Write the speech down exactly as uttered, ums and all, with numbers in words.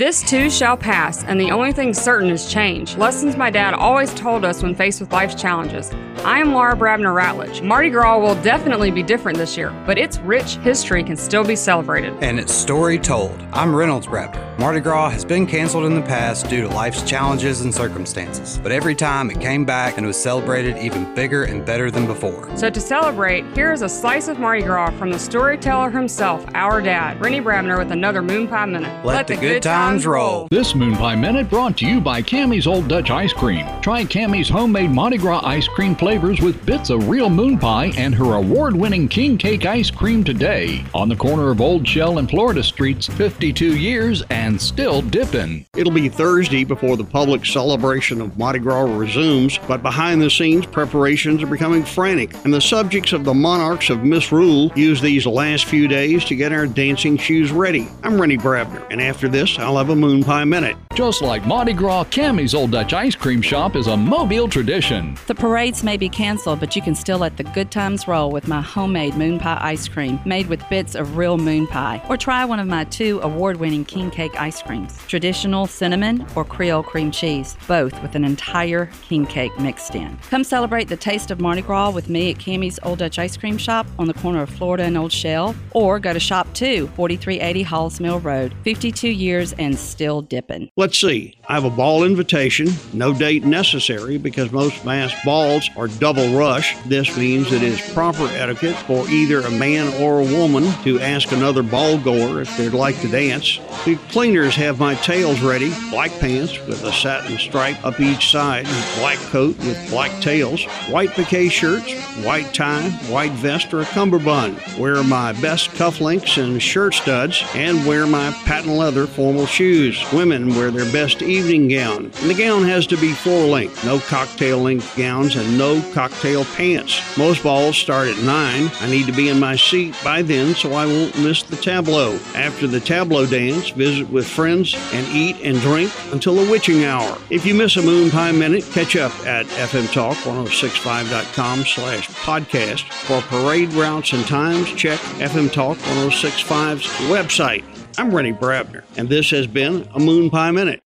This too shall pass, and the only thing certain is change. Lessons my dad always told us when faced with life's challenges. I am Laura Brabner Ratledge. Mardi Gras will definitely be different this year, but its rich history can still be celebrated. And its story told. I'm Reynolds Brabner. Mardi Gras has been canceled in the past due to life's challenges and circumstances, but every time it came back and was celebrated even bigger and better than before. So to celebrate, here is a slice of Mardi Gras from the storyteller himself, our dad, Rennie Brabner, with another Moon Pie Minute. Let, Let the, the good, good times roll. This Moon Pie Minute brought to you by Cammie's Old Dutch Ice Cream. Try Cammie's homemade Mardi Gras ice cream flavors with bits of real moon pie and her award-winning king cake ice cream today. On the corner of Old Shell and Florida Streets, fifty-two years and still dipping. It'll be Thursday before the public celebration of Mardi Gras resumes, but behind the scenes preparations are becoming frantic, and the subjects of the Monarchs of Misrule use these last few days to get our dancing shoes ready. I'm Rennie Brabner, and after this I'll have a Moon Pie Minute. Just like Mardi Gras, Cammie's Old Dutch Ice Cream Shop is a Mobile tradition. The parades may be canceled, but you can still let the good times roll with my homemade moon pie ice cream made with bits of real moon pie. Or try one of my two award-winning king cake ice creams, traditional cinnamon or Creole cream cheese, both with an entire king cake mixed in. Come celebrate the taste of Mardi Gras with me at Cammie's Old Dutch Ice Cream Shop on the corner of Florida and Old Shell, or go to Shop two, forty-three eighty Halls Mill Road. fifty-two years and still dipping. Let's see. I have a ball invitation. No date necessary because most mass balls are double rush. This means it is proper etiquette for either a man or a woman to ask another ball goer if they'd like to dance. The cleaners have my tails ready. Black pants with a satin stripe up each side, black coat with black tails, white piqué shirts, white tie, white vest, or a cummerbund. Wear my best cufflinks and shirt studs, and wear my patent leather formal shoes. Women wear their best evening gown, and the gown has to be floor-length. No cocktail-length gowns and no cocktail pants. Most balls start at nine. I need to be in my seat by then so I won't miss the tableau. After the tableau dance, visit with friends and eat and drink until the witching hour. If you miss a Moon Pie Minute, catch up at F M Talk ten sixty-five dot com slash podcast. For parade routes and times, check F M Talk ten sixty-five's website. I'm Rennie Brabner, and this has been a Moon Pie Minute.